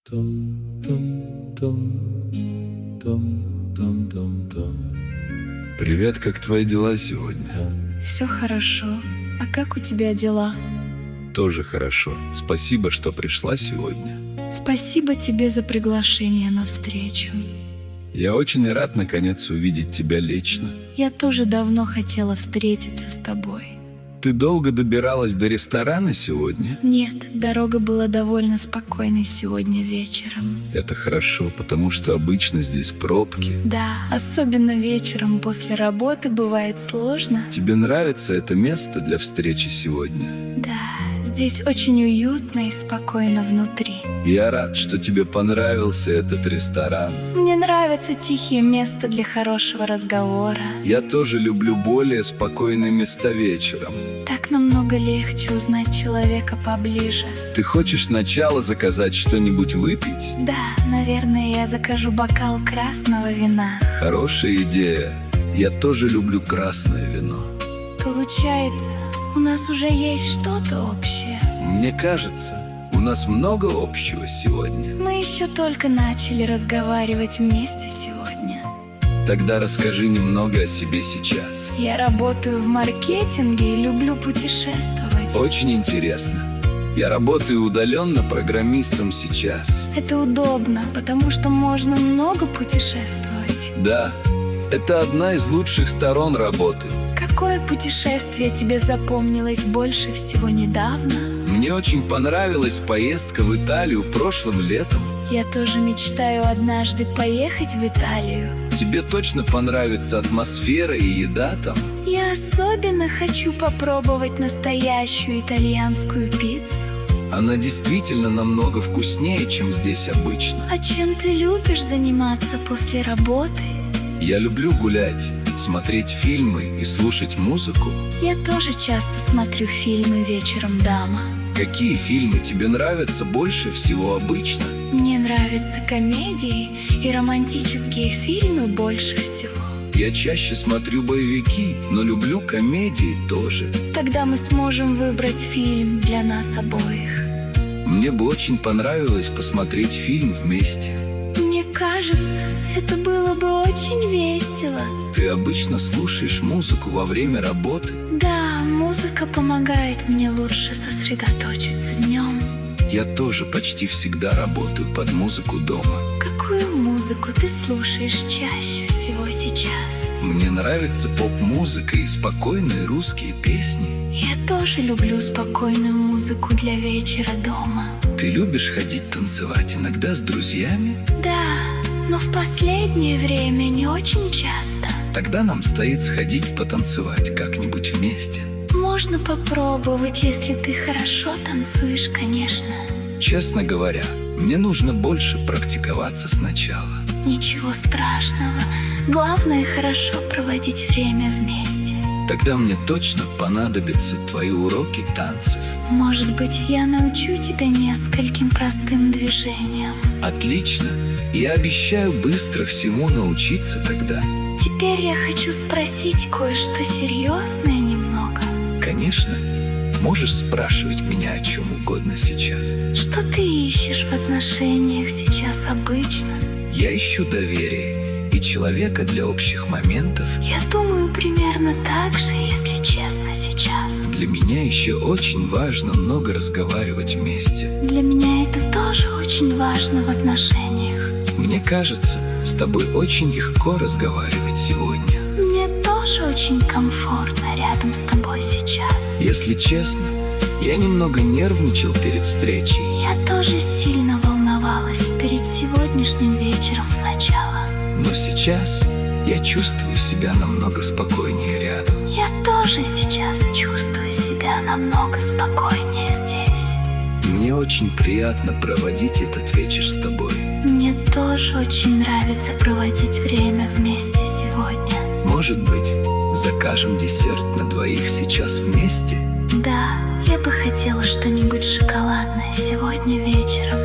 Привет, как твои дела сегодня? Все хорошо. А как у тебя дела? Тоже хорошо. Спасибо, что пришла сегодня. Спасибо тебе за приглашение на встречу. Я очень рад наконец увидеть тебя лично. Я тоже давно хотела встретиться с тобой. Ты долго добиралась до ресторана сегодня? Нет, дорога была довольно спокойной сегодня вечером. Это хорошо, потому что обычно здесь пробки. Да, особенно вечером после работы бывает сложно. Тебе нравится это место для встречи сегодня? Да, здесь очень уютно и спокойно внутри. Я рад, что тебе понравился этот ресторан. Мне нравится тихие места для хорошего разговора. Я тоже люблю более спокойные места вечером. Так намного легче узнать человека поближе. Ты хочешь сначала заказать что-нибудь выпить? Да, наверное, я закажу бокал красного вина. Хорошая идея. Я тоже люблю красное вино. Получается, у нас уже есть что-то общее. Мне кажется, у нас много общего сегодня. Мы еще только начали разговаривать вместе сегодня. Тогда расскажи немного о себе сейчас. Я работаю в маркетинге и люблю путешествовать. Очень интересно. Я работаю удаленно программистом сейчас. Это удобно, потому что можно много путешествовать. Да, это одна из лучших сторон работы. Какое путешествие тебе запомнилось больше всего недавно? Мне очень понравилась поездка в Италию прошлым летом. Я тоже мечтаю однажды поехать в Италию. Тебе точно понравится атмосфера и еда там. Я особенно хочу попробовать настоящую итальянскую пиццу. Она действительно намного вкуснее, чем здесь обычно. А чем ты любишь заниматься после работы? Я люблю гулять, смотреть фильмы и слушать музыку. Я тоже часто смотрю фильмы вечером дома. Какие фильмы тебе нравятся больше всего обычно? Мне нравятся комедии и романтические фильмы больше всего. Я чаще смотрю боевики, но люблю комедии тоже. Тогда мы сможем выбрать фильм для нас обоих. Мне бы очень понравилось посмотреть фильм вместе. Мне кажется, это было бы очень весело. Ты обычно слушаешь музыку во время работы? Да, музыка помогает мне лучше сосредоточиться днем. Я тоже почти всегда работаю под музыку дома. Какую музыку ты слушаешь чаще всего сейчас? Мне нравится поп-музыка и спокойные русские песни. Я тоже люблю спокойную музыку для вечера дома. Ты любишь ходить танцевать иногда с друзьями? Да, но в последнее время не очень часто. Тогда нам стоит сходить потанцевать как-нибудь вместе. Можно попробовать, если ты хорошо танцуешь, конечно. Честно говоря, мне нужно больше практиковаться сначала. Ничего страшного. Главное, хорошо проводить время вместе. Тогда мне точно понадобятся твои уроки танцев. Может быть, я научу тебя нескольким простым движениям. Отлично. Я обещаю быстро всему научиться тогда. Теперь я хочу спросить кое-что серьезное немного. Конечно. Можешь спрашивать меня о чем угодно сейчас. Что ты ищешь в отношениях сейчас обычно? Я ищу доверие и человека для общих моментов. Я думаю примерно так же, если честно, сейчас. Для меня еще очень важно много разговаривать вместе. Для меня это тоже очень важно в отношениях. Мне кажется, с тобой очень легко разговаривать сегодня. Мне тоже очень комфортно рядом с тобой сейчас. Если честно, я немного нервничал перед встречей. Я тоже сильно волновалась перед сегодняшним вечером сначала. Но сейчас я чувствую себя намного спокойнее рядом. Я тоже сейчас чувствую себя намного спокойнее здесь. Мне очень приятно проводить этот вечер с тобой. Мне тоже очень нравится проводить время вместе сегодня. Может быть, закажем десерт на двоих сейчас вместе? Да, я бы хотела что-нибудь шоколадное сегодня вечером.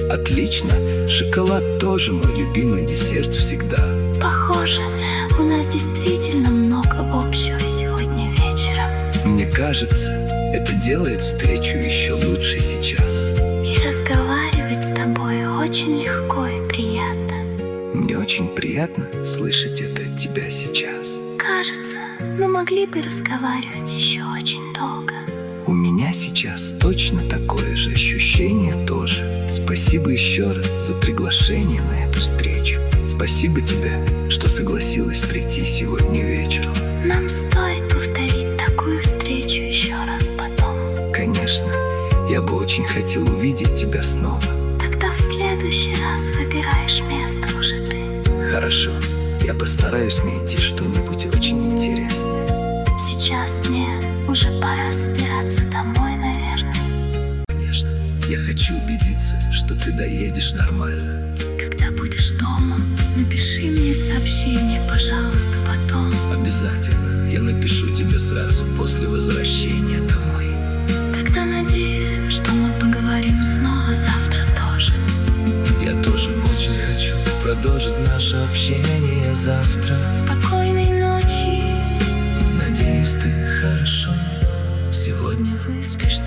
Отлично, шоколад тоже мой любимый десерт всегда. Похоже, у нас действительно много общего сегодня вечером. Мне кажется, это делает встречу еще лучше сейчас. И разговаривать с тобой очень легко и приятно. Мне очень приятно слышать это от тебя сейчас. Кажется, мы могли бы разговаривать еще очень долго. У меня сейчас точно такое же ощущение тоже. Спасибо еще раз за приглашение на эту встречу. Спасибо тебе, что согласилась прийти сегодня вечером. Нам стоит повторить такую встречу еще раз потом. Конечно, я бы очень хотел увидеть тебя снова. Тогда в следующий раз выбираешь место уже ты. Хорошо, я постараюсь найти что-нибудь очень интересное. Сейчас мне уже пора собираться домой, наверное. Конечно, я хочу убедиться, что ты доедешь нормально. Когда будешь дома, напиши мне сообщение, пожалуйста, потом. Обязательно, я напишу тебе сразу после возвращения домой. Тогда надеюсь, что мы поговорим снова завтра тоже. Я тоже очень хочу продолжить наше общение завтра. Спокойной ночи. Надеюсь, ты хорошо сегодня Выспишься.